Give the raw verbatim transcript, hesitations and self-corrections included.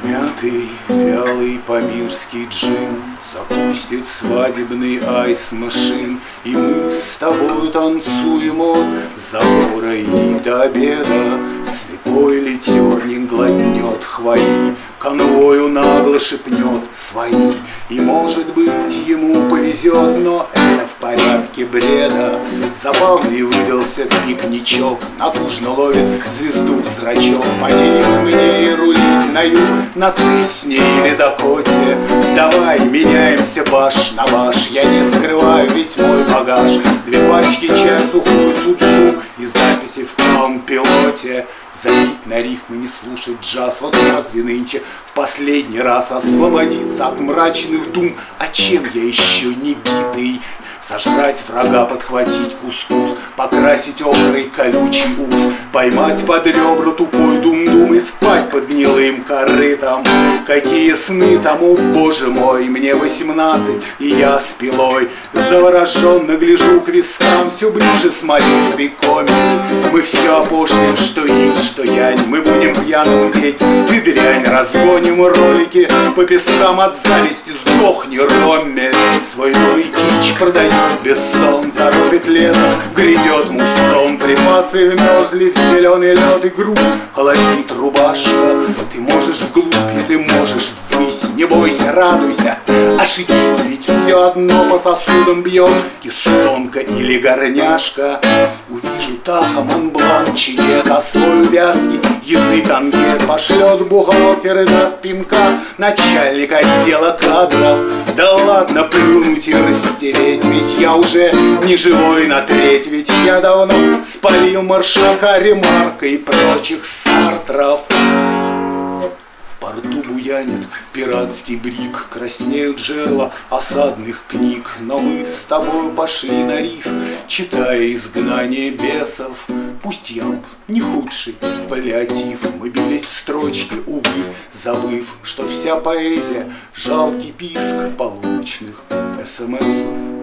Мятый, вялый памирский джин запустит свадебный айс-машин, и мы с тобой танцуем от забора и до обеда. Слепой литерник глотнет хвои, конвою нагло шепнет свои. И, может быть, ему повезет, но это в порядке бреда. Забавный выдался пикничок, натужно ловит звезду зрачок. По ней бы мне и рулить на юг, на Цесне или Дакоте. Давай меняемся баш на баш, я не скрываю весь мой багаж. Две пачки чая, сухую суджу и записи в палм-пилоте. Забить на рифмы, не слушать джаз, вот разве нынче в последний раз освободиться от мрачных дум? А чем я еще не битый? Сожрать врага, подхватить кускус, покрасить охрой колючий ус, поймать под ребра тупой дум-дум и спать под гнилым корытом. Какие сны тому, боже мой, мне восемнадцать, и я с пилой завороженно гляжу к вискам, все ближе смолистый комик. Мы все опошлим, что инь, что янь, мы будем пьяным греть, ты дрянь, разгоним ролики по пескам от зависти, сдохни, Роммель. Свой новый кич продает без сон, торопит лето, грядет муссон. Припасы вмерзли в зеленый лед, и грудь холодит рубашка. Ты можешь вглубь, и ты можешь ввысь, не бойся, радуйся, ошибись, ведь все одно по сосудам бьет кессонка или горняшка. Увижу Таха, Монблан, Чиет, а свой вязкий язык ангет пошлет бухгалтер и даст пинка начальник отдела кадров. Да ладно плюнуть и растереть, ведь я уже не живой на треть, ведь я давно спалил Маршака, Ремарка и прочих Сартров. В порту буянит пиратский брик, краснеют жерла осадных книг, но мы с тобой пошли на риск, читая «Изгнание бесов». Пусть ямб не худший паллиатив, мы бились в строчке, увы, забыв, что вся поэзия — жалкий писк полуночных эс эм эсов.